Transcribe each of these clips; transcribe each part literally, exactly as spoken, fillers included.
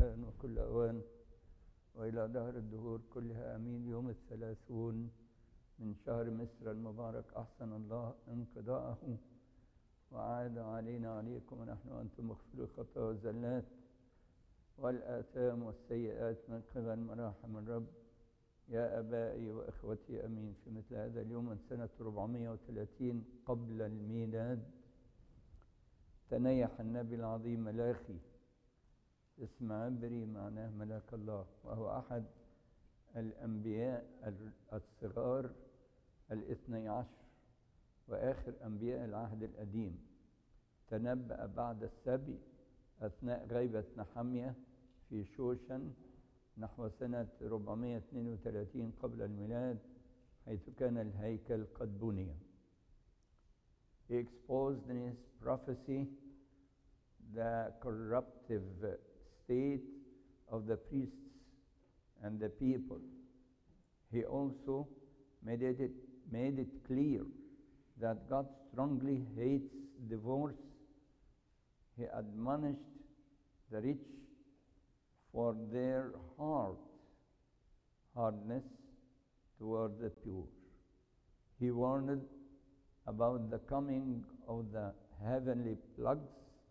الآن وكل أوان وإلى دهر الدهور كلها آمين. يوم الثلاثون من شهر مصر المبارك أحسن الله انقضاءه وعاد علينا عليكم ونحن وأنتم مغفر الخطايا والزلات والآثام والسيئات من قبل مراحم الرب. يا أبائي وإخوتي أمين. في مثل هذا اليوم من سنة أربعمائة وثلاثين قبل الميلاد تنيح النبي العظيم ملاخي، اسم عبري معناه ملاك الله، وهو أحد الأنبياء الصغار الاثني عشر وآخر أنبياء العهد القديم. تنبأ بعد السبي أثناء غيبة نحمية في شوشن نحو سنة أربعمائة واثنين وثلاثين قبل الميلاد، حيث كان الهيكل قد بني. He exposed in his prophecy the corruptive state of the priests and the people. He also made it, made it clear that God strongly hates divorce. He admonished the rich for their heart hardness toward the pure. He warned about the coming of the heavenly plagues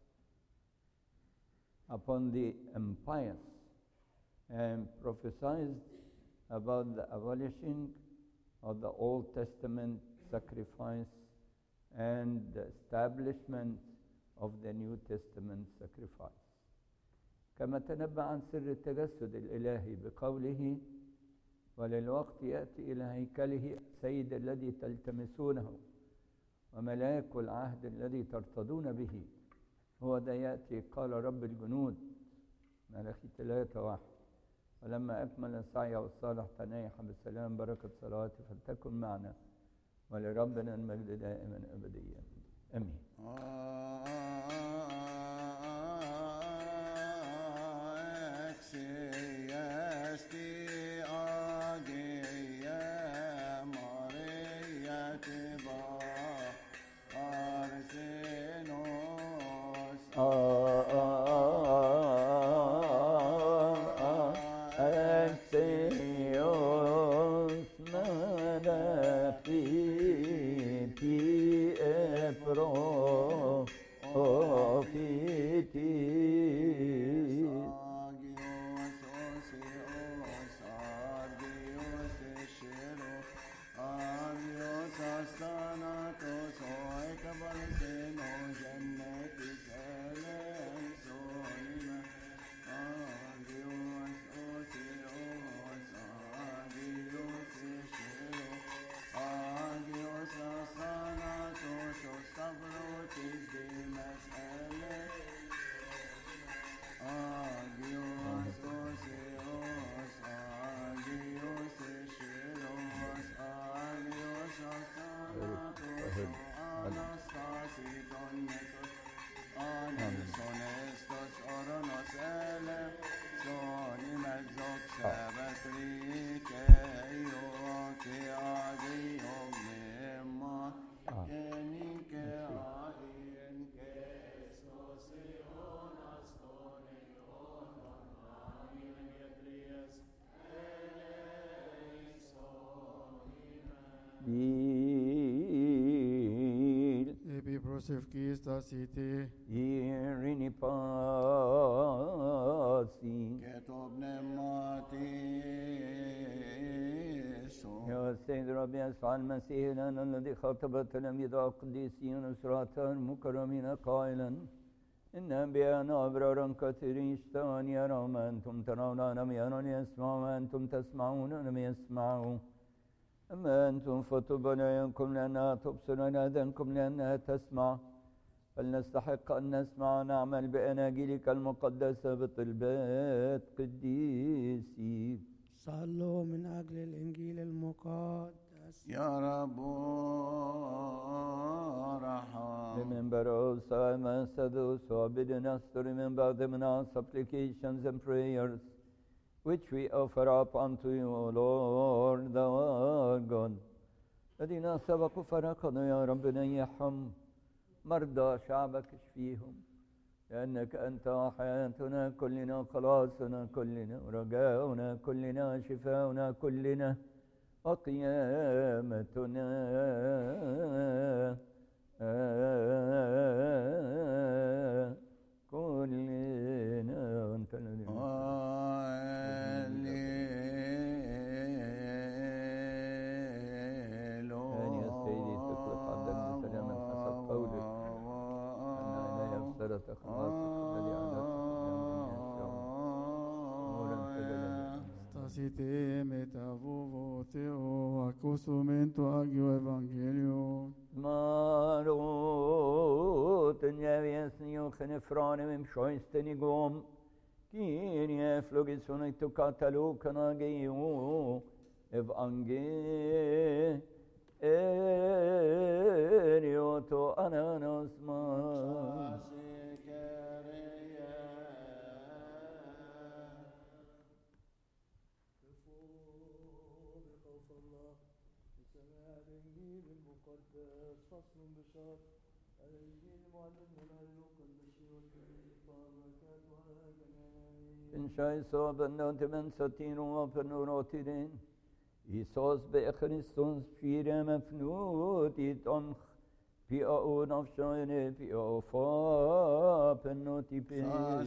upon the impious and prophesied about the abolishing of the Old Testament sacrifice and the establishment of the New Testament sacrifice. كما تنبأ عن سر التجسد الإلهي بقوله: وللوقت يأتي إلى هيكله السيد الذي تلتمسونه وملاك العهد الذي ترتضون به، هو ده يأتي قال رب الجنود. ملاخي ثلاثة واحد. ولما أكمل سعيه الصالح تنايح بالسلام. بركة صلاتي فلتكن معنا ولربنا المجد دائما أبديا آمين. Epi prosef kista siti Irini pasi كتب نماتيسو يا سيد ربي يسوع المسيح لنا الذي خاطب التلاميذ القديسين أسرة المكرمين قائلا: إن أنبياءنا أبرارا كثيرين اشتهون يروا ما أنتم ترون لم يروا يسمعوا ما أنتم تسمعون لم يسمعوا. أما أنتم فطوبى لعيونكم لأنها تبصر وآذانكم لأنها تسمع. فلنستحق أن نسمع ونعمل بأناجيلك المقدسة بطلبات قديسيك. صلوا من أجل الإنجيل المقدس. يا رب ارحم. Remember also, I must those who are bidden us to remember them in our supplications and prayers, which we offer up unto you, O Lord our God. الذين سبقوا فرقنا يا رب نيحهم. مرضى شعبك اشفيهم. لأنك أنت حياتنا كلنا، خلاصنا كلنا، رجاؤنا كلنا، شفاؤنا كلنا، وقيامتنا كلنا. وأنت الذي Stasite metavovo Theo accusumento agio evangelium. Marot njaviesnio genefrane mem schoinstenigom Kyrie flogison to katalukana geu evangelio ananas ma. فصل بشار الإنجيل معلمنا لوقا البشير والبركات على جميع. إن شاء صابنا تمن ستين وفنوراتين إيسوس بخريستوس فيرا مفنوت يتنخ في أو نفشين في أوفا بنوتي بي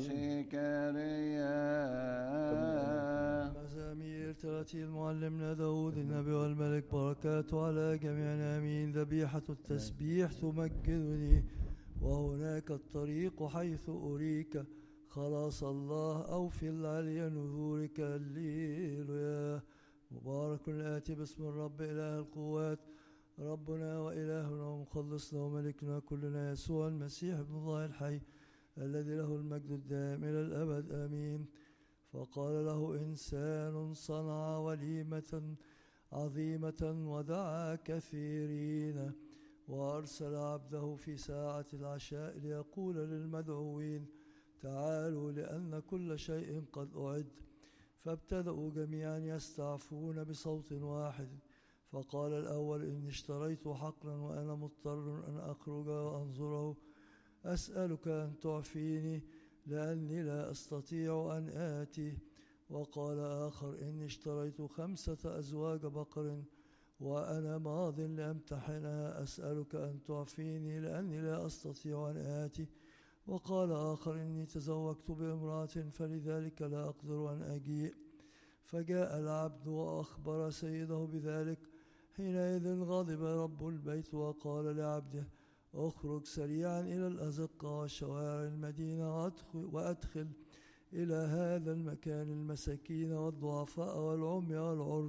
مزامير تراتيل معلمنا داود النبي والملك بركاته على جميعنا آمين. ذبيحة التسبيح تمجدني وهناك الطريق حيث أريك خلاص الله أو في العلي نذورك الليلويا. مبارك الآتي باسم الرب إله القوات ربنا وإلهنا ومخلصنا وملكنا كلنا يسوع المسيح ابن الله الحي الذي له المجد الدائم إلى الأبد آمين. فقال له إنسان صنع وليمة عظيمة ودعا كثيرين وأرسل عبده في ساعة العشاء ليقول للمدعوين تعالوا لأن كل شيء قد أعد. فابتدأوا جميعا يستعفون بصوت واحد. فقال الأول إني اشتريت حقلا وأنا مضطر أن أخرج وأنظره، أسألك أن تعفيني لأني لا أستطيع أن آتي. وقال آخر إني اشتريت خمسة أزواج بقر وأنا ماض لأمتحنها، أسألك أن تعفيني لأني لا أستطيع أن آتي. وقال آخر إني تزوجت بامرأة فلذلك لا أقدر أن أجيء. فجاء العبد وأخبر سيده بذلك. حينئذ غضب رب البيت وقال لعبده اخرج سريعا إلى الأزقة وشوارع المدينة وأدخل, وأدخل إلى هذا المكان المساكين والضعفاء والعمي والعرج.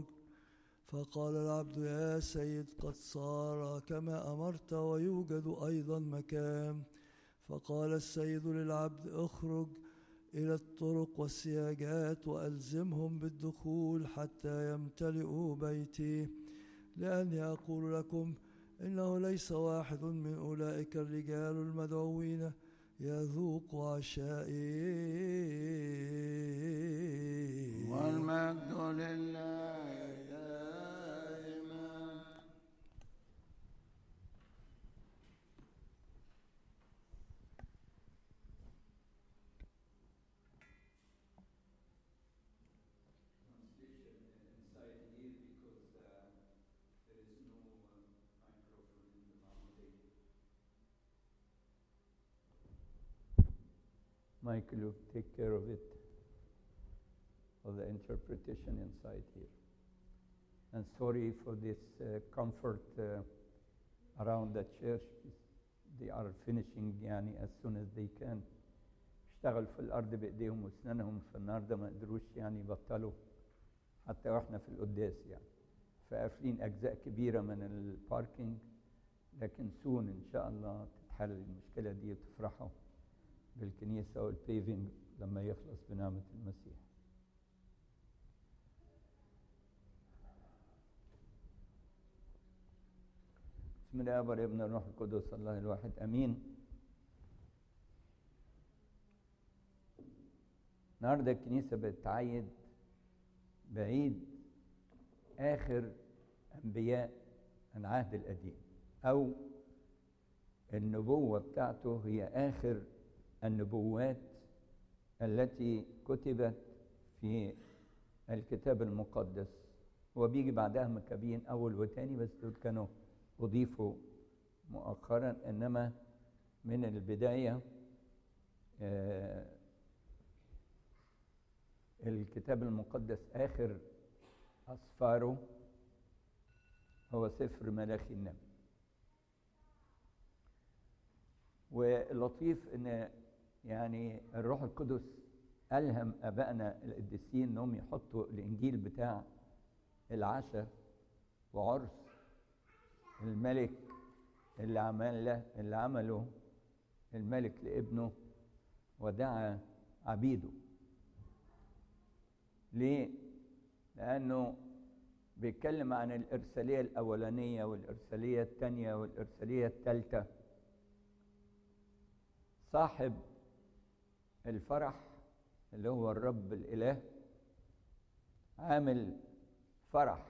فقال العبد يا سيد قد صار كما أمرت ويوجد أيضا مكان. فقال السيد للعبد اخرج إلى الطرق والسياجات وألزمهم بالدخول حتى يمتلئوا بيتي، لأني أقول لكم إنه ليس واحد من أولئك الرجال المدعوين يذوق عشائي. والمجد لله دائما. Michael will take care of it, of the interpretation inside here. And sorry for this uh, comfort uh, around the church. They are finishing يعني as soon as they can. اشتغل في الأرض بإيديهم وأسنانهم، فالنهارده ما قدروش يعني يبطلوا حتى واحنا في القداس يعني. فقافلين أجزاء كبيرة من الباركينج، لكن سون إن شاء الله تتحل المشكلة دي وتفرحوا بالكنيسة والبيفينج لما يخلص بنعمة المسيح. بسم الله والابن الروح القدس الله الواحد امين. النهارده الكنيسة بتعيد بعيد آخر أنبياء العهد القديم، أو النبوة بتاعته هي آخر النبوات التي كتبت في الكتاب المقدس. هو بيجي بعدها مكابين أول وتاني، بس دول كانوا أضيفوا مؤخرا، إنما من البداية آه الكتاب المقدس آخر أسفاره هو سفر ملاخي النبي. واللطيف إن يعني الروح القدس ألهم أبائنا القديسين إنهم يحطوا الإنجيل بتاع العشاء وعرس الملك اللي عمل اللي عمله الملك لابنه ودعا عبيده. ليه؟ لأنه بيتكلم عن الإرسالية الأولانية والإرسالية الثانية والإرسالية الثالثة. صاحب الفرح اللي هو الرب الإله عامل فرح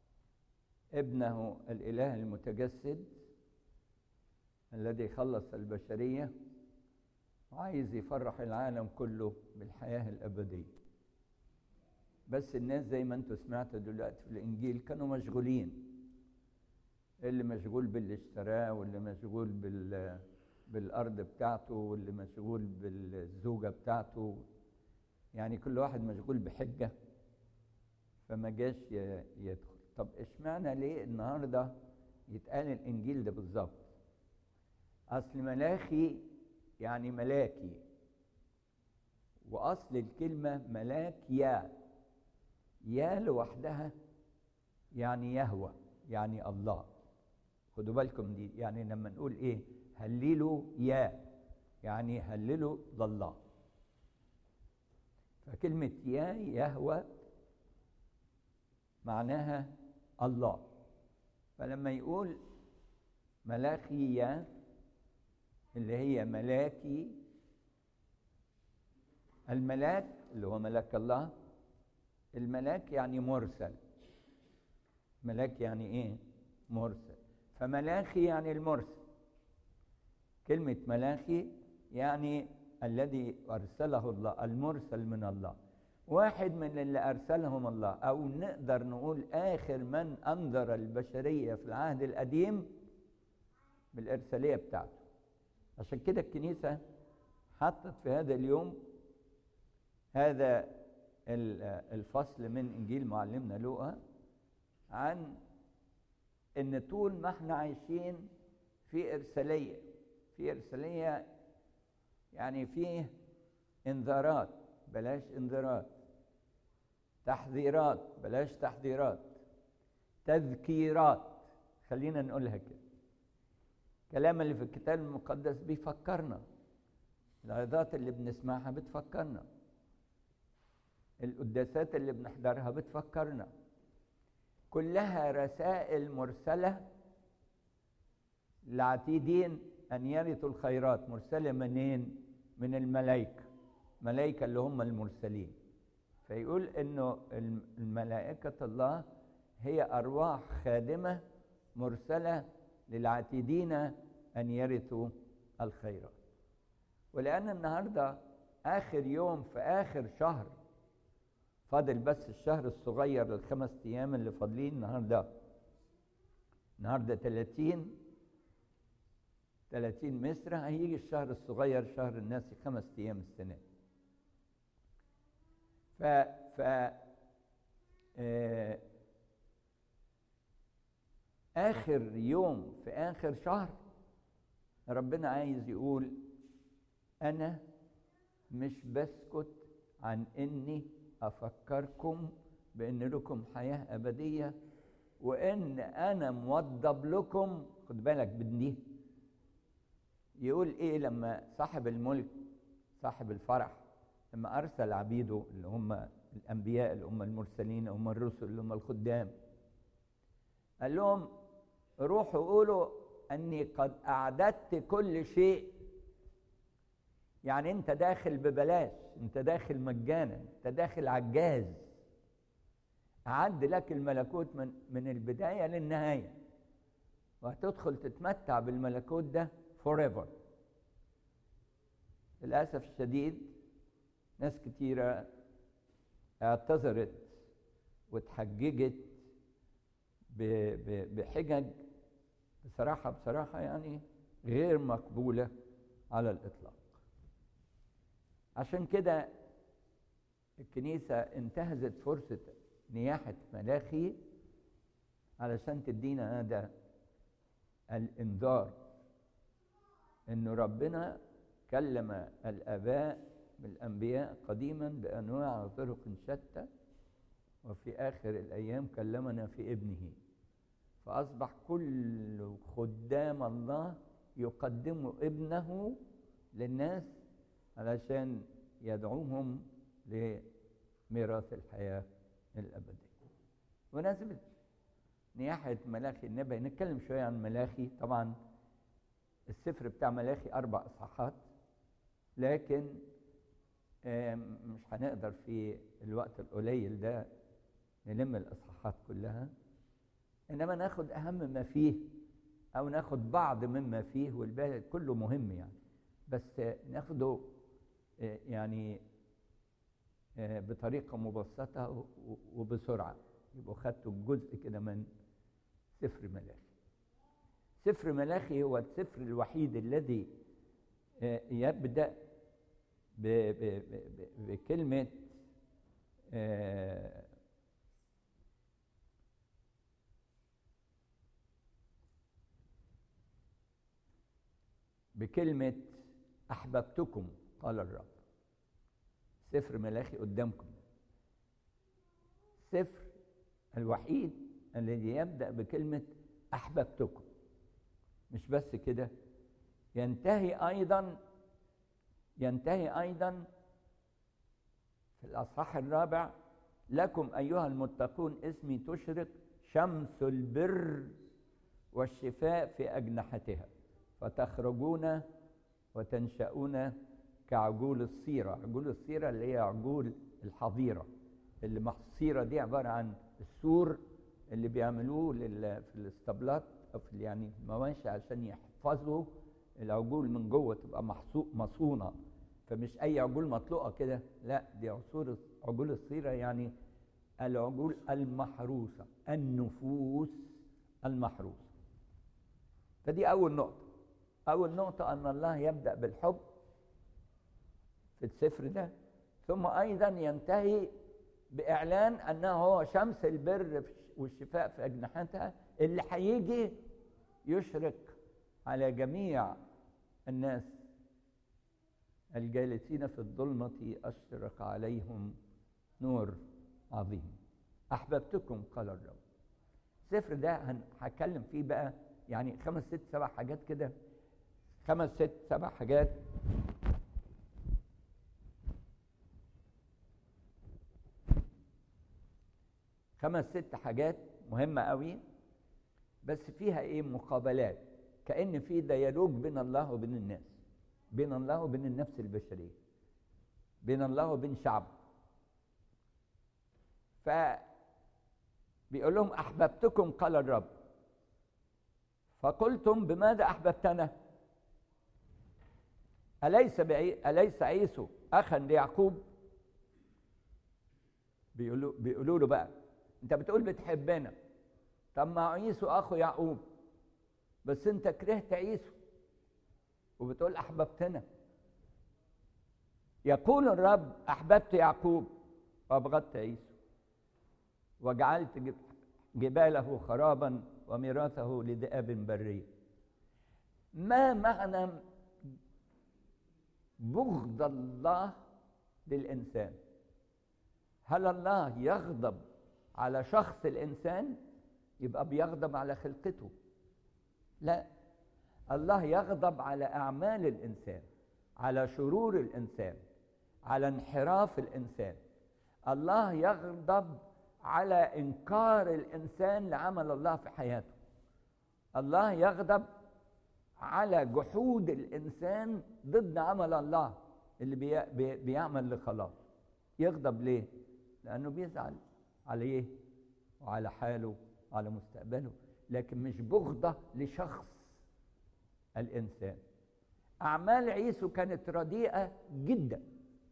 ابنه الإله المتجسد الذي خلص البشرية، وعايز يفرح العالم كله بالحياة الأبدية. بس الناس زي ما انتوا سمعتوا دلوقتي في الإنجيل كانوا مشغولين، اللي مشغول باللي اشتراه، واللي مشغول بال بالأرض بتاعته، واللي مشغول بالزوجة بتاعته، يعني كل واحد مشغول بحجة، فما جاش يدخل. طب اشمعنى ليه النهارده يتقال الإنجيل ده بالظبط؟ أصل ملاخي يعني ملاكي، وأصل الكلمة ملاك يا يا لوحدها يعني يهوى، يعني الله. خدوا بالكم دي، يعني لما نقول إيه هللوا يا يعني هللوا لله. فكلمة يا يهوى معناها الله. فلما يقول ملاخي يا اللي هي ملاكي، الملاك اللي هو ملاك الله، الملاك يعني مرسل. ملاك يعني ايه؟ مرسل. فملاخي يعني المرسل. كلمة ملاخي يعني الذي أرسله الله، المرسل من الله، واحد من اللي أرسلهم الله، أو نقدر نقول آخر من أنذر البشرية في العهد القديم بالإرسالية بتاعته. عشان كده الكنيسة حطت في هذا اليوم هذا الفصل من إنجيل معلمنا لوقا عن إن طول ما احنا عايشين في إرسالية، في إرسالية يعني فيه إنذارات بلاش إنذارات، تحذيرات بلاش تحذيرات، تذكيرات خلينا نقولها كده. الكلام اللي في الكتاب المقدس بيفكرنا، العظات اللي بنسمعها بتفكرنا، القداسات اللي بنحضرها بتفكرنا، كلها رسائل مرسلة للعتيدين أن يرثوا الخيرات. مرسلة منين؟ من الملائكة، ملائكة اللي هم المرسلين. فيقول إنه الملائكة الله هي أرواح خادمة مرسلة للعتيدين أن يرثوا الخيرات. ولأن النهاردة آخر يوم في آخر شهر، فاضل بس الشهر الصغير الخمس أيام اللي فاضلين النهاردة، النهاردة ثلاثين ثلاثين مصر، هيجي الشهر الصغير شهر الناس خمس أيام السنة. ف ف آه آخر يوم في آخر شهر ربنا عايز يقول أنا مش بسكت عن إني أفكركم بأن لكم حياة أبدية، وإن أنا موضب لكم. خد بالك بدي يقول إيه لما صاحب الملك صاحب الفرح لما أرسل عبيده اللي هم الأنبياء اللي هم المرسلين اللي هم الرسل اللي هم الخدام، قال لهم روحوا قولوا أني قد أعددت كل شيء. يعني أنت داخل ببلاش، أنت داخل مجانا، أنت داخل عجاز. أعد لك الملكوت من, من البداية للنهاية، وهتدخل تتمتع بالملكوت ده forever. للأسف الشديد ناس كتيرة اعتذرت واتحججت بحجج بصراحة بصراحة يعني غير مقبولة على الإطلاق. عشان كده الكنيسة انتهزت فرصة نياحة ملاخي علشان تدينا هذا الإنذار إنه ربنا كلم الآباء بالأنبياء قديما بأنواع وطرق شتى، وفي آخر الأيام كلمنا في ابنه، فأصبح كل خدام الله يقدموا ابنه للناس علشان يدعوهم لميراث الحياة الأبدية. ونسبة نياحة ملاخي النبي، نتكلم شوية عن ملاخي. طبعا السفر بتاع ملاخي أربع إصحاحات، لكن مش هنقدر في الوقت القليل ده نلم الإصحاحات كلها، إنما ناخد أهم ما فيه أو ناخد بعض مما فيه، والباقي كله مهم يعني، بس ناخده يعني بطريقة مبسطة وبسرعة، يبقوا خدتوا جزء كده من سفر ملاخي. سفر ملاخي هو السفر الوحيد الذي يبدأ بكلمة بكلمة أحببتكم قال الرب. سفر ملاخي قدامكم، السفر الوحيد الذي يبدأ بكلمة أحببتكم. مش بس كده، ينتهي أيضا ينتهي أيضا في الأصحاح الرابع: لكم أيها المتقون اسمي تشرق شمس البر والشفاء في أجنحتها، فتخرجون وتنشأون كعجول الصيرة. عجول الصيرة اللي هي عجول الحظيرة، اللي محصيرة دي عبارة عن السور اللي بيعملوه في الاسطبلات أو في يعني المواشي عشان يحفظوا العجول من جوه، تبقى مصونة، فمش أي عجول مطلوقة كده، لا، دي عصور عجول الصيرة، يعني العجول المحروسة، النفوس المحروسة. فدي أول نقطة. أول نقطة أن الله يبدأ بالحب في السفر ده، ثم أيضا ينتهي بإعلان أنه هو شمس البر والشفاء في أجنحتها، اللي هيجي يشرق على جميع الناس الجالسين في الظلمة أشرق عليهم نور عظيم. أحببتكم قال الرب. السفر ده هتكلم فيه بقى يعني خمس ست سبع حاجات كده، خمس ست سبع حاجات خمس ست حاجات مهمة قوي، بس فيها ايه؟ مقابلات، كأن في ديالوج بين الله وبين الناس، بين الله وبين النفس البشرية، بين الله وبين شعب. فبيقول لهم أحببتكم قال الرب، فقلتم بماذا أحببتنا؟ أليس بعي... أليس عيسو أخا ليعقوب؟ بيقولوا بيقولوا له بقى أنت بتقول بتحبنا، طب ما عيسو أخو يعقوب، بس أنت كرهت عيسو وبتقول أحببتنا. يقول الرب أحببت يعقوب وأبغضت عيسو، وجعلت جباله خرابا وميراثه لذئاب برية. ما معنى بغض الله للإنسان؟ هل الله يغضب على شخص الإنسان يبقى بيغضب على خلقته؟ لا، الله يغضب على أعمال الإنسان، على شرور الإنسان، على انحراف الإنسان. الله يغضب على إنكار الإنسان لعمل الله في حياته. الله يغضب على جحود الإنسان ضد عمل الله اللي بي بي بيعمل لخلاص. يغضب ليه؟ لأنه بيزعل عليه وعلى حاله وعلى مستقبله، لكن مش بغضة لشخص الإنسان. أعمال عيسو كانت رديئة جدا،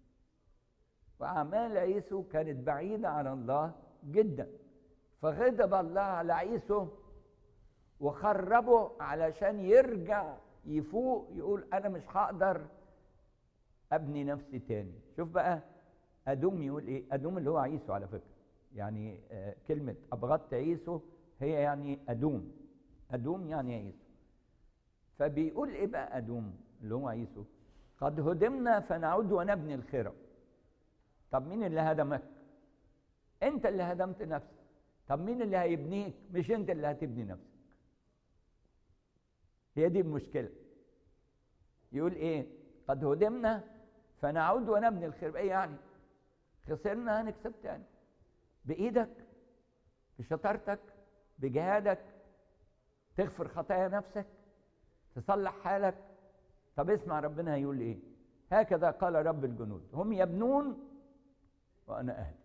وأعمال عيسو كانت بعيدة عن الله جدا، فغضب الله على عيسو وخربه علشان يرجع يفوق يقول أنا مش هقدر أبني نفسي تاني. شوف بقى أدوم يقول إيه؟ أدوم اللي هو عيسو على فكرة، يعني آه كلمة أبغضت عيسو هي يعني أدوم، أدوم يعني عيسو. فبيقول إيه بقى أدوم اللي هو عيسو؟ قد هدمنا فنعود ونبني الخرب. طب مين اللي هدمك؟ أنت اللي هدمت نفسك. طب مين اللي هيبنيك؟ مش أنت اللي هتبني نفسك. هي دي المشكلة. يقول إيه؟ قد هدمنا فنعود ونبني الخرب. إيه يعني؟ خسرنا هنكسب تاني بإيدك، بشطارتك، بجهادك، تغفر خطايا نفسك، تصلح حالك. طب اسمع ربنا هيقول ايه؟ هكذا قال رب الجنود هم يبنون وانا اهدي،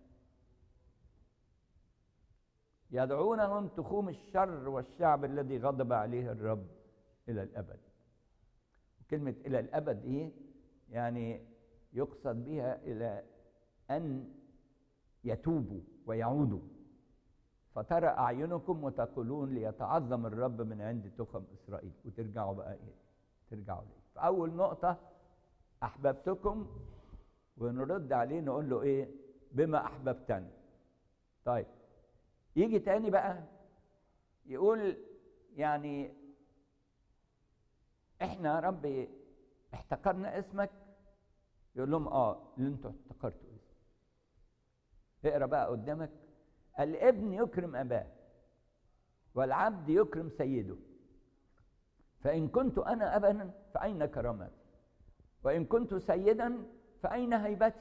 يدعونهم تخوم الشر والشعب الذي غضب عليه الرب الى الابد. كلمه الى الابد ايه؟ يعني يقصد بها الى ان يتوبوا ويعودوا. فترى أعينكم وتقولون ليتعظم الرب من عند تخم إسرائيل. وترجعوا بقى إيه؟ ترجعوا ليه؟ فأول نقطة أحببتكم، ونرد عليه نقول له إيه؟ بما أحببتني. طيب يجي تاني بقى يقول يعني إحنا يا رب احتقرنا اسمك. يقول لهم آه اللي أنتوا احتقرتوا اسمك. اقرأ بقى قدامك: الابن يكرم أباه والعبد يكرم سيده، فإن كنت أنا أبا فأين كرامتي؟ وإن كنت سيدا فأين هيبتي؟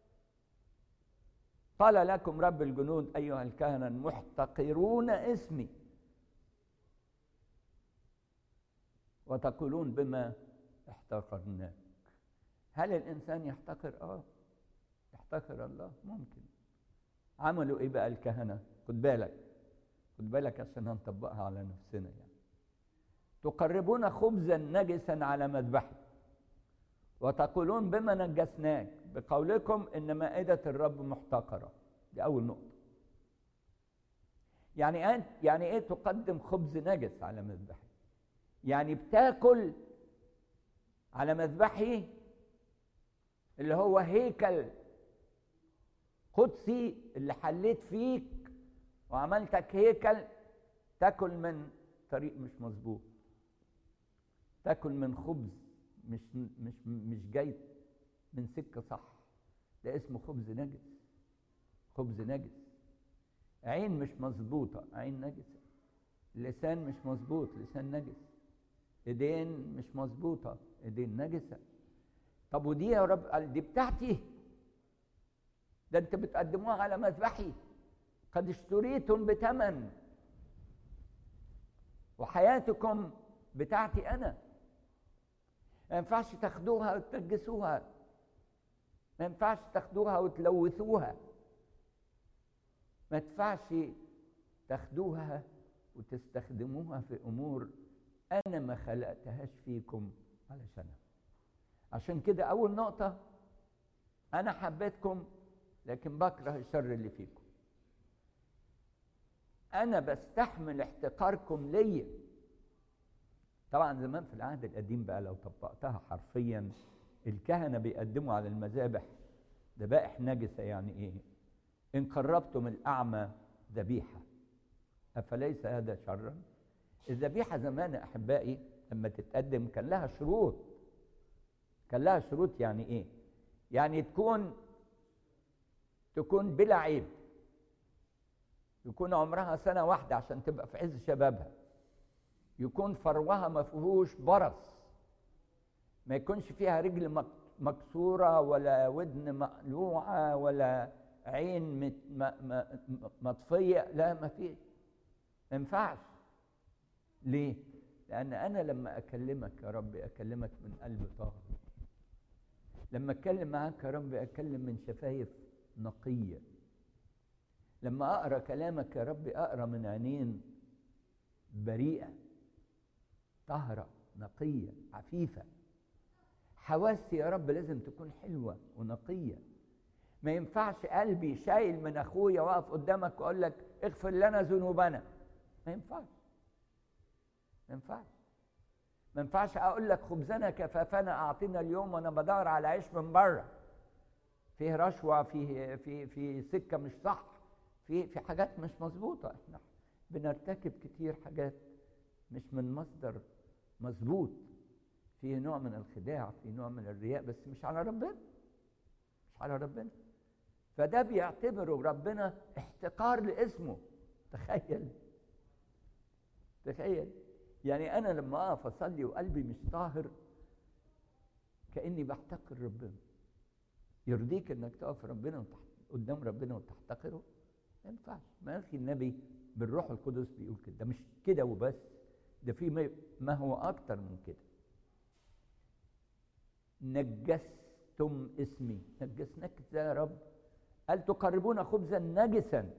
قال لكم رب الجنود أيها الكهنة المحتقرون اسمي وتقولون بما احتقرناك. هل الإنسان يحتقر؟ آه يحتقر الله ممكن. عملوا ايه بقى الكهنه؟ خد بالك خد بالك عشان هنطبقها على نفسنا. يعني تقربون خبزا نجسا على مذبحي وتقولون بما نجسناك بقولكم ان مائده الرب محتقره. دي اول نقطه. يعني ايه يعني ايه تقدم خبز نجس على مذبحي؟ يعني بتاكل على مذبحي اللي هو هيكل قدسي اللي حليت فيك وعملتك هيكل، تاكل من طريق مش مظبوط، تاكل من خبز مش مش مش جاي من سكه صح. ده اسمه خبز نجس. خبز نجس. عين مش مظبوطه، عين نجسه. لسان مش مظبوط، لسان نجس. ايدين مش مظبوطه، ايدين نجسه. طب ودي يا رب دي بتاعتي، ده انت بتقدموها على مذبحي، قد اشتريتم بثمن وحياتكم بتاعتي انا. ما ينفعش تاخدوها وتنجسوها، ما ينفعش تاخدوها وتلوثوها، ما ينفعش تاخدوها وتستخدموها في امور انا ما خلقتهاش فيكم علشانها. عشان كده اول نقطه انا حبيتكم لكن بكره الشر اللي فيكم. أنا بستحمل احتقاركم ليا. طبعا زمان في العهد القديم بقى لو طبقتها حرفيا الكهنة بيقدموا على المذابح ذبائح نجسة. يعني إيه؟ إن قربتم الأعمى ذبيحة أفليس هذا شرا؟ الذبيحة زمان أحبائي لما تتقدم كان لها شروط. كان لها شروط. يعني إيه؟ يعني تكون تكون بلا عيب، يكون عمرها سنة واحدة عشان تبقى في عز شبابها، يكون فروها ما فيهوش برص، ما يكونش فيها رجل مكسورة ولا ودن مقلوعة ولا عين مطفية. لا ما فيه، ما ينفعش. ليه؟ لأن أنا لما أكلمك يا رب أكلمك من قلب طاهر. لما أتكلم معاك يا رب أتكلم من شفايف نقية. لما أقرأ كلامك يا رب أقرأ من عينين بريئة طاهرة نقية عفيفة. حواسي يا رب لازم تكون حلوة ونقية. ما ينفعش قلبي شايل من أخويا واقف قدامك وأقول لك اغفر لنا ذنوبنا. ما ينفعش ما ينفعش ما ينفعش أقول لك خبزنا كفافنا أعطينا اليوم وأنا بدور على عيش من بره، فيه رشوة، فيه في في سكة مش صح، في في حاجات مش مظبوطة. احنا بنرتكب كتير حاجات مش من مصدر مظبوط، فيه نوع من الخداع، فيه نوع من الرياء، بس مش على ربنا، مش على ربنا. فده بيعتبره ربنا احتقار لاسمه. تخيل تخيل يعني انا لما اقف اصلي وقلبي مش طاهر كاني بحتقر ربنا. يرضيك انك تقف ربنا وتحت قدام ربنا وتحتقره؟ ما ينفعش. ما يا اخي النبي بالروح القدس بيقول كده. ده مش كده وبس، ده في ما هو اكتر من كده. نجستم اسمي. نجسناك ازاي يا رب؟ قال تقربون خبزا نجسا.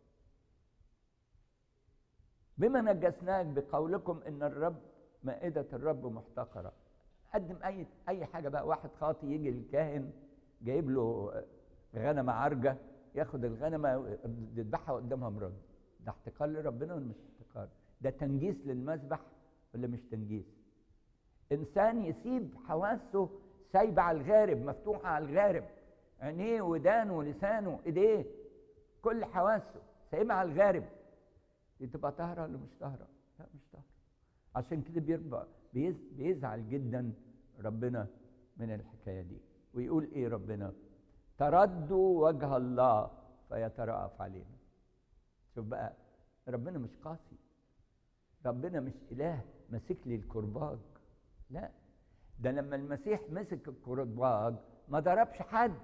بما نجسناك بقولكم ان الرب مائدة الرب محتقرة. قدم اي اي حاجه بقى. واحد خاطي يجي الكاهن جايب له غنمه عرجه، ياخد الغنمه يذبحها قدامها مراته. ده احتقار لربنا ولا مش احتقار؟ ده تنجيس للمذبح ولا مش تنجيس؟ انسان يسيب حواسه سايبه على الغارب، مفتوحه على الغارب، عينيه ودانه ولسانه ايديه كل حواسه سايبها على الغارب، دي تبقى طاهره ولا مش طاهره؟ لا مش طاهره. عشان كده بيربى بيز بيزعل جدا ربنا من الحكايه دي، ويقول ايه ربنا؟ تردوا وجه الله فيترأف علينا. شوف بقى، ربنا مش قاسي، ربنا مش اله ماسك لي الكرباج. لا، ده لما المسيح مسك الكرباج ما ضربش حد،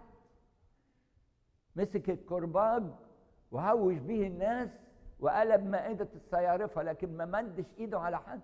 مسك الكرباج وهوش به الناس وقلب مائدة الصيارفة، لكن ما مدش ايده على حد.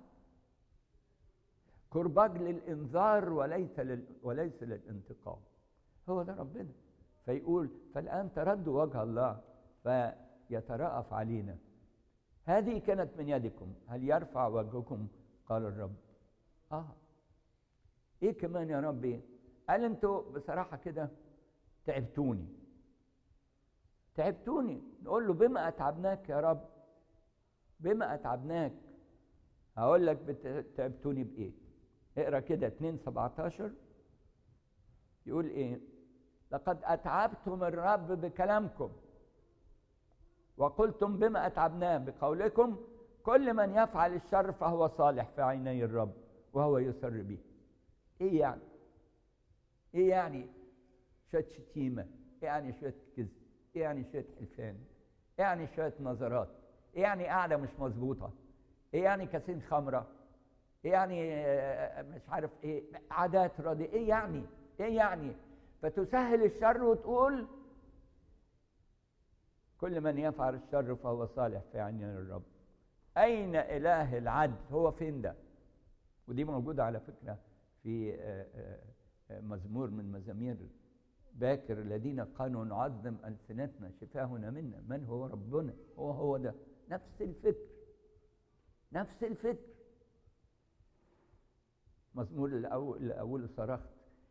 كرباج للإنذار وليس لل... وليس للانتقام. هو ده ربنا. فيقول فالآن تردوا وجه الله فيترأف علينا. هذه كانت من يدكم، هل يرفع وجهكم؟ قال الرب. اه ايه كمان يا رب؟ ايه؟ قال انتوا بصراحة كده تعبتوني تعبتوني. نقول له بما أتعبناك يا رب؟ بما أتعبناك؟ هقول لك تعبتوني بإيه؟ اقرأ كده اتنين سبعتاشر يقول إيه؟ لقد أتعبتم الرب بكلامكم وقلتم بما أتعبناه بقولكم كل من يفعل الشر فهو صالح في عيني الرب وهو يسر به. إيه يعني؟ إيه يعني شوية شتيمة؟ إيه يعني شوية كذب؟ إيه يعني شوية حلفان؟ إيه يعني شوية نظرات؟ إيه يعني قاعدة مش مظبوطة؟ إيه يعني كاسين خمرة؟ إيه يعني مش عارف إيه عادات رديئة؟ إيه يعني؟ إيه يعني؟ فتسهل الشر وتقول كل من يفعل الشر فهو صالح في عين الرب. أين إله العدل؟ هو فين ده؟ ودي موجودة على فكرة في مزمور من مزامير باكر، الذين قالوا نعظم ألسنتنا شفاهنا منا. من هو ربنا؟ هو هو ده. نفس الفكر نفس الفكر. مزمور الأول الأول صرخت.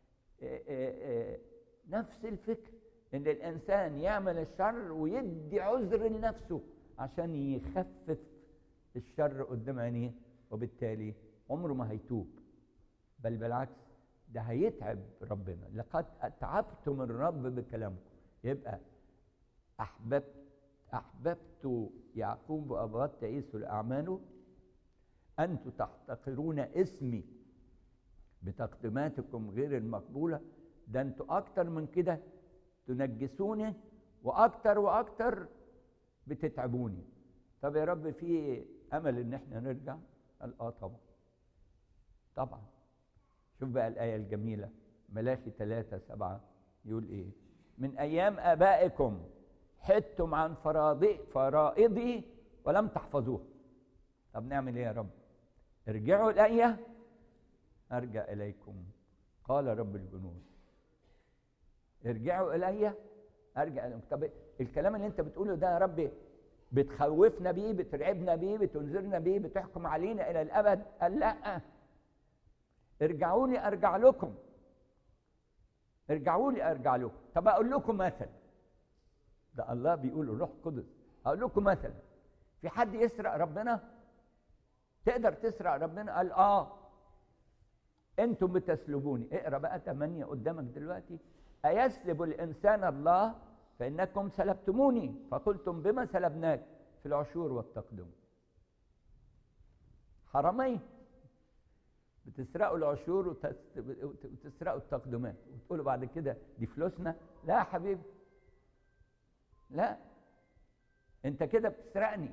نفس الفكر، إن الإنسان يعمل الشر ويدي عذر لنفسه عشان يخفف الشر قدام عينيه، وبالتالي عمره ما هيتوب، بل بالعكس ده هيتعب ربنا. لقد أتعبتم الرب بكلامكم. يبقى أحببت أحببت يعقوب وأبغضت عيسو لأعماله. أنتم تحتقرون اسمي بتقديماتكم غير المقبولة. ده أنتوا أكتر من كده تنجسوني، وأكتر وأكتر بتتعبوني. طب يا رب في أمل إن احنا نرجع؟ قال آه طبعا طبعا. شوف بقى الآية الجميلة، ملاخي ثلاثة سبعة يقول إيه؟ من أيام آبائكم حدتم عن فرائضي فرائضي ولم تحفظوها. طب نعمل إيه يا رب؟ ارجعوا إلي أرجع إليكم قال رب الجنود. ارجعوا إلي أرجع إليكم. طب الكلام اللي أنت بتقوله ده يا رب بتخوفنا بيه، بترعبنا بيه، بتنذرنا بيه، بتحكم علينا إلى الأبد؟ قال لأ، ارجعوني أرجع لكم. ارجعوا لي ارجع لكم. طب اقول لكم مثل، ده الله بيقول الروح القدس، اقول لكم مثل. في حد يسرق ربنا؟ تقدر تسرق ربنا؟ قال اه انتم بتسلبوني. اقرا بقى ثمانية قدامك دلوقتي. ايسلب الانسان الله فانكم سلبتموني، فقلتم بما سلبناك؟ في العشور والتقدم. حرامية بتسرقوا العشور وتسرقوا التقدمات وتقولوا بعد كده دي فلوسنا. لا يا حبيبي، لا، انت كده بتسرقني.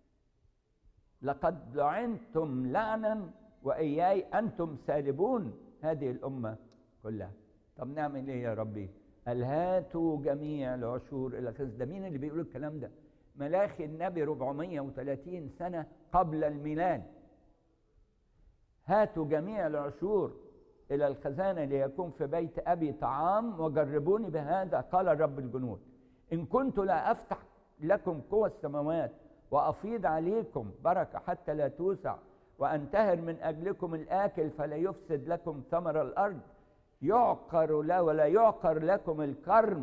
لقد لعنتم لعنا واياي انتم سالبون هذه الامه كلها. طب نعمل ايه يا ربي؟ قال هاتوا جميع العشور الى خزي. ده مين اللي بيقول الكلام ده؟ ملاخي النبي أربعمائة وثلاثين سنه قبل الميلاد. هاتوا جميع العشور الى الخزانه ليكون في بيت ابي طعام وجربوني بهذا قال رب الجنود ان كنت لا افتح لكم قوى السماوات وافيض عليكم بركه حتى لا توسع وانتهر من اجلكم الاكل فلا يفسد لكم ثمر الارض يعقر لا ولا يعقر لكم الكرم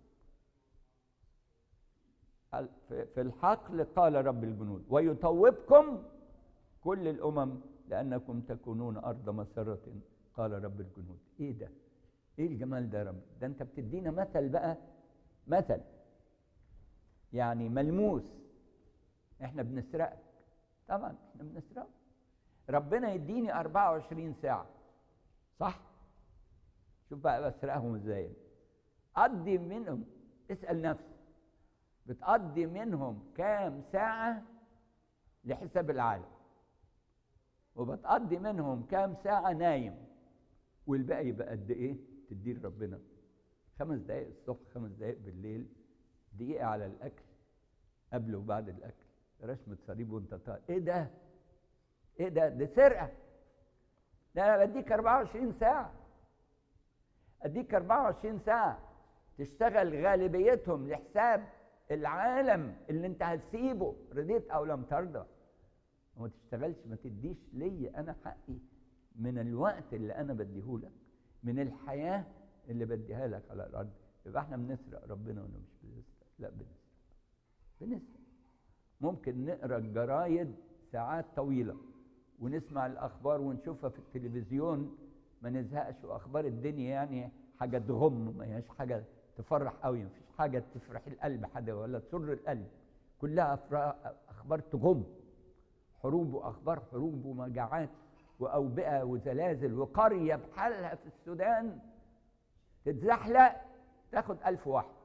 في الحقل قال رب الجنود ويطوبكم كل الامم لانكم تكونون ارض مسره قال رب الجنود. ايه ده؟ ايه الجمال ده يا رب؟ ده انت بتدينا مثل بقى، مثل يعني ملموس. احنا بنسرقك طبعا، احنا بنسرقك. ربنا يديني أربعة وعشرين ساعة صح؟ شوف بقى بسرقهم ازاي. قضي منهم، اسأل نفسك بتقضي منهم كام ساعة لحساب العالم، وبتقضي منهم كام ساعة نايم، والباقي يبقى قد ايه تديه لربنا؟ خمس دقايق الصبح، خمس دقايق بالليل، دقيقة على الأكل قبل وبعد الأكل، رشمة صليب وانت طالع. ايه ده؟ ايه ده؟ ده سرقة. ده انا بديك أربعة وعشرين ساعة، اديك أربعة وعشرين ساعة تشتغل غالبيتهم لحساب العالم اللي انت هتسيبه رضيت او لم ترضى. وما تشتغلش، ما تديش لي انا حقي من الوقت اللي انا بديهولك، من الحياة اللي بديها لك على الارض. يبقى احنا بنسرق ربنا ولا مش بنسرق؟ لا بنسرق. بنسرق. ممكن نقرا الجرايد ساعات طويلة ونسمع الاخبار ونشوفها في التلفزيون ما نزهقش، واخبار الدنيا يعني حاجة تغم، ما هياش حاجة تفرح قوي، مفيش حاجة تفرح القلب حاجة ولا تسر القلب، كلها اخبار تغم. حروب واخبار حروب ومجاعات واوبئة وزلازل، وقرية بحالها في السودان تتزحلق تاخد ألف واحد.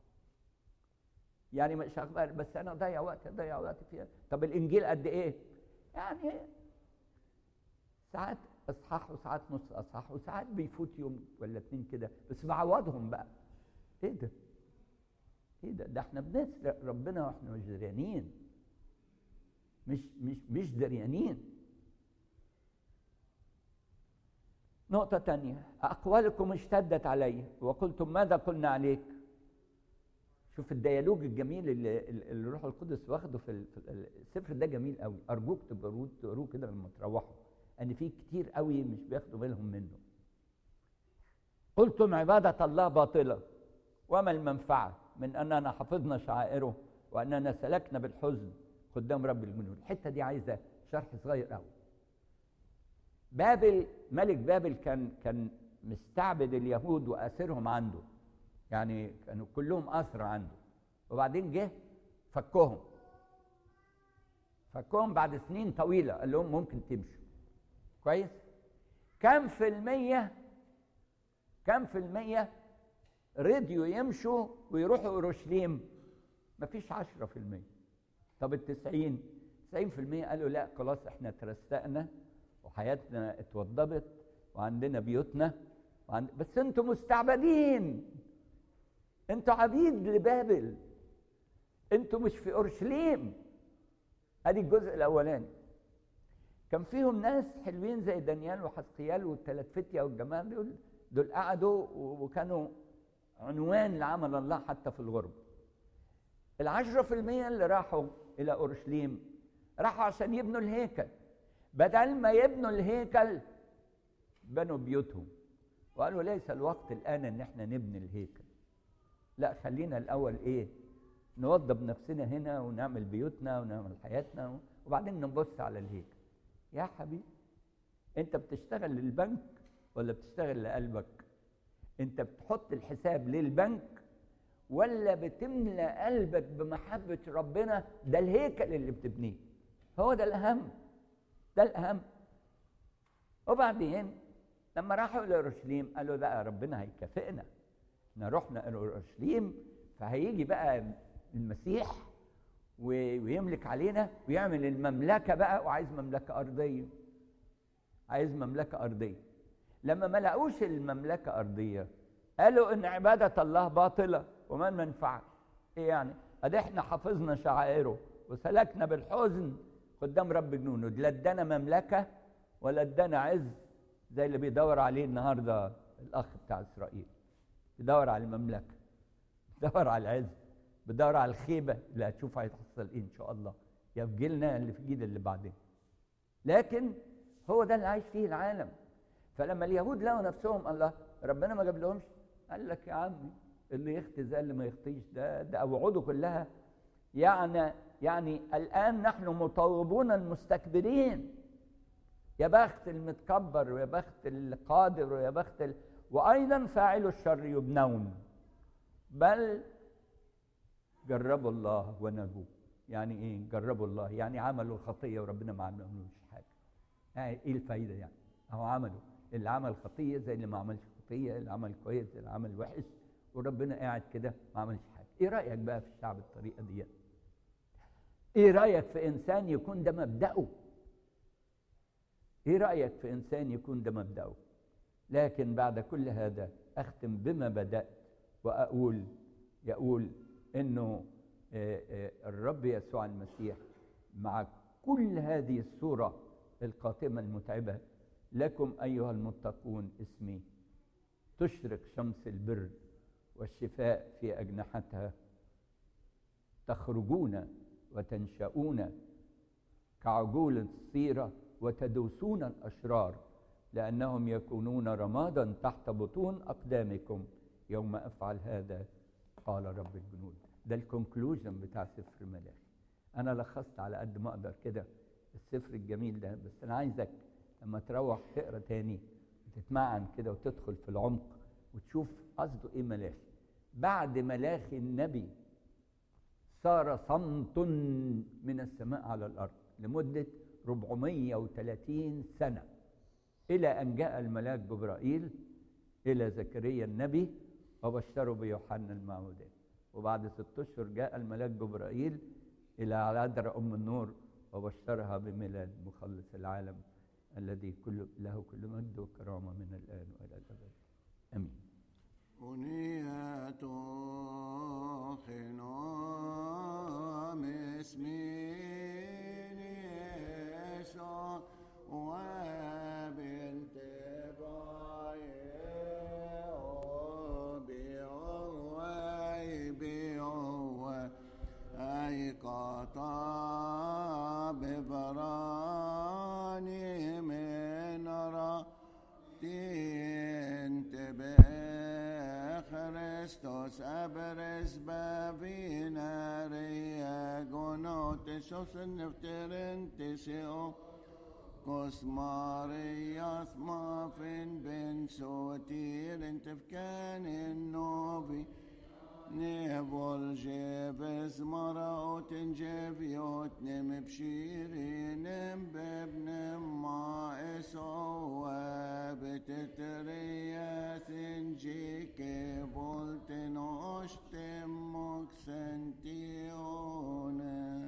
يعني مش اخبار بس، انا ضيع وقت ضيع وقت فيها. طب الانجيل قد ايه؟ يعني ساعات اصحاح وساعات نص اصحاح وساعات بيفوت يوم ولا اتنين كده، بس بعوضهم بقى. ايه ده؟ ايه ده؟ ده احنا بنسرق ربنا واحنا مش دريانين، مش مش مش دريانين. نقطة تانية، أقوالكم اشتدت علي وقلتم ماذا قلنا عليك. شوف الديالوج الجميل اللي, اللي الروح القدس واخده في السفر ده، جميل قوي. أرجوك تقروه تقروه كده لما تروحوا، أن في كتير قوي مش بياخدوا بالهم منه. قلتم عبادة الله باطلة وما المنفعة من أننا حفظنا شعائره وأننا سلكنا بالحزن قدام رب الجنود. الحتة دي عايزة شرح صغير قوي. بابل، ملك بابل كان كان مستعبد اليهود وأسرهم عنده، يعني كانوا كلهم أسرى عنده، وبعدين جه فكهم فكهم بعد سنين طويلة، قال لهم ممكن تمشوا. كويس؟ كم في المية كم في المية رضيوا يمشوا ويروحوا أورشليم؟ مفيش عشرة في المية. طب التسعين تسعين في المية قالوا لا خلاص احنا ترستقنا وحياتنا اتوضبت وعندنا بيوتنا وعند... بس انتوا مستعبدين، انتوا عبيد لبابل، انتوا مش في اورشليم. ادي الجزء الاولاني. كان فيهم ناس حلوين زي دانيال وحزقيال والثلاث فتية والجماعه دول دول قعدوا وكانوا عنوان لعمل الله حتى في الغربة. العشرة في المية اللي راحوا الى اورشليم راحوا عشان يبنوا الهيكل. بدل ما يبنوا الهيكل بنوا بيوتهم وقالوا ليس الوقت الآن إن احنا نبني الهيكل، لا خلينا الأول إيه نوضب نفسنا هنا ونعمل بيوتنا ونعمل حياتنا وبعدين نبص على الهيكل. يا حبيبي أنت بتشتغل للبنك ولا بتشتغل لقلبك؟ أنت بتحط الحساب للبنك ولا بتملى قلبك بمحبة ربنا؟ ده الهيكل اللي بتبنيه، هو ده الأهم، ده الأهم. وبعدين لما راحوا إلى أورشليم قالوا بقى ربنا هيكافئنا، احنا رحنا إلى أورشليم فهيجي بقى المسيح ويملك علينا ويعمل المملكة بقى، وعايز مملكة أرضية، عايز مملكة أرضية. لما ما لقوش المملكة أرضية قالوا إن عبادة الله باطلة وما المنفعة. إيه يعني؟ أدي إحنا حفظنا شعائره وسلكنا بالحزن قدام رب جنوده، لا ادانا مملكة ولا ادانا عز زي اللي بيدور عليه النهارده الأخ بتاع إسرائيل، بيدور على المملكة، بيدور على العز، بيدور على الخيبة اللي هتشوف هيتحصل إيه إن شاء الله يا في جيلنا اللي في الجيل اللي بعدين. لكن هو ده اللي عايش فيه العالم. فلما اليهود لقوا نفسهم الله ربنا ما جاب لهمش، قال لك يا عمي اللي يخطي زي اللي ما يخطيش، ده ده اوعده كلها. يعني يعني الان نحن مطوبون المستكبرين، يا بخت المتكبر ويا بخت القادر ويا بخت ال... وايضا فاعل الشر يبنون، بل جربوا الله ونجوا. يعني ايه جربوا الله؟ يعني عملوا خطيه وربنا ما عملوش حاجه. يعني ايه الفايده يعني؟ هو عملوا اللي عمل خطيه زي اللي ما عملش خطيه، اللي عمل كويس زي اللي عمل وحش، وربنا قاعد كده ما عملش حاجه. ايه رايك بقى في الشعب الطريقه دي؟ ايه رايك في انسان يكون ده مبدأه؟ ايه رايك في انسان يكون ده مبدأه؟ لكن بعد كل هذا اختم بما بدأت واقول يقول انه الرب يسوع المسيح مع كل هذه الصوره القاتمه المتعبه، لكم ايها المتقون اسمي تشرق شمس البر والشفاء في اجنحتها، تخرجون وتنشؤون كعجول الصيرة وتدوسون الاشرار، لانهم يكونون رمادا تحت بطون اقدامكم يوم افعل هذا قال رب الجنود. ده الكونكلوجن بتاع سفر ملاخي. انا لخصت على قد ما اقدر كده السفر الجميل ده، بس انا عايزك لما تروح تقرا تاني وتتمعن كده وتدخل في العمق وتشوف قصده ايه ملاخي. بعد ملاخي النبي صار صمت من السماء على الارض لمده أربعمائة وثلاثين سنه، الى ان جاء الملاك جبرائيل الى زكريا النبي وبشره بيوحنا المعمدان. وبعد ست اشهر جاء الملاك جبرائيل الى عذراء ام النور وبشرها بميلاد مخلص العالم الذي كل له كل مجد وكرامه من الان والى الابد. امين. أنية خنام اسمين يسوع وبنت بايه بيعوه بيعوه أي قطع ببراني من راتين تبه Χριστός άπερες μπαβίνα ρία γονότες όσεν ευτερέν της εώ κοσμάριας μάφιν μπεν σωτήρεν τευκάνεν νόβι نبول جبس مرأة جبيوت نم بشيرين بابن ما إسوا بتترياس جيك بولتن أشتم مكسنتيون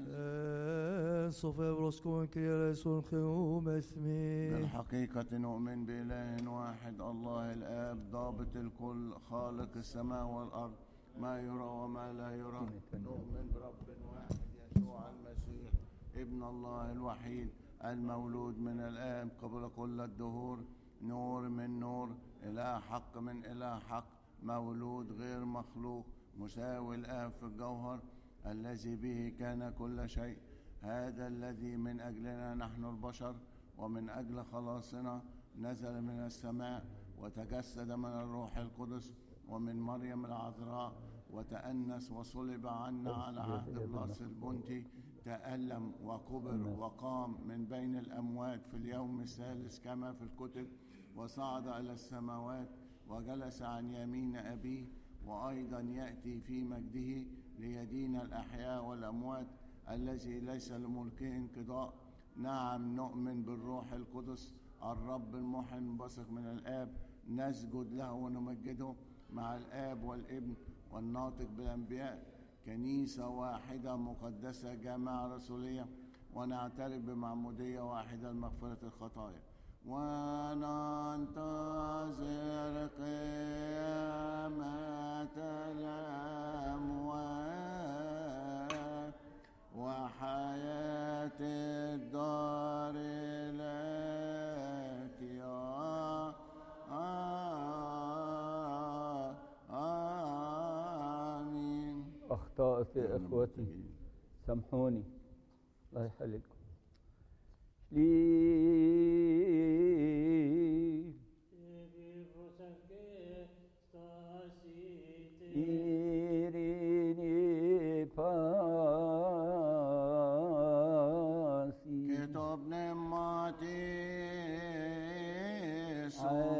صفا برسكون كرياليسون خيوم اسمي. بالحقيقة نؤمن بإله واحد الله الآب ضابط الكل خالق السماء والأرض ما يرى وما لا يرى. نؤمن برب واحد يسوع المسيح ابن الله الوحيد المولود من الآب قبل كل الدهور، نور من نور، إله حق من إله حق، مولود غير مخلوق، مساوي الآب في الجوهر، الذي به كان كل شيء. هذا الذي من أجلنا نحن البشر ومن أجل خلاصنا نزل من السماء وتجسد من الروح القدس ومن مريم العذراء وتأنس وصلب عنا على عهد بلاس البنطي، تألم وكبر وقام من بين الأموات في اليوم الثالث كما في الكتب، وصعد إلى السماوات وجلس عن يمين أبيه، وأيضا يأتي في مجده ليدين الأحياء والأموات، الذي ليس لملكه انقضاء. نعم نؤمن بالروح القدس الرب المحيي المنبثق من الآب، نسجد له ونمجده مع الآب والابن والناطق بالأنبياء، كنيسة واحدة مقدسة جامعة رسولية، ونعترف بمعمودية واحدة لمغفرة الخطايا، وننتظر قيامة الأموات وحياة الدار التي آه آه آمين. أخطأت يا إخوتي سامحوني، الله يحللكم. Irini pasi كتب نماتي